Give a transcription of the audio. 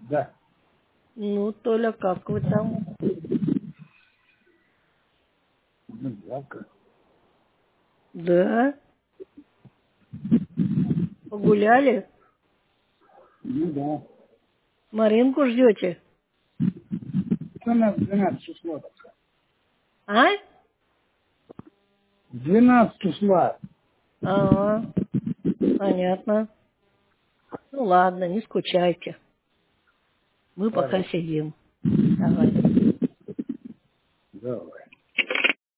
Да. Ну, Толя, как вы там? Ну, жалко. Да? Погуляли? Ну да. Маринку ждете? Что у нас 12 число такое? А? 12 числа. Ага, понятно. Ну ладно, не скучайте. Мы пока Хорошо. сидим. Давай.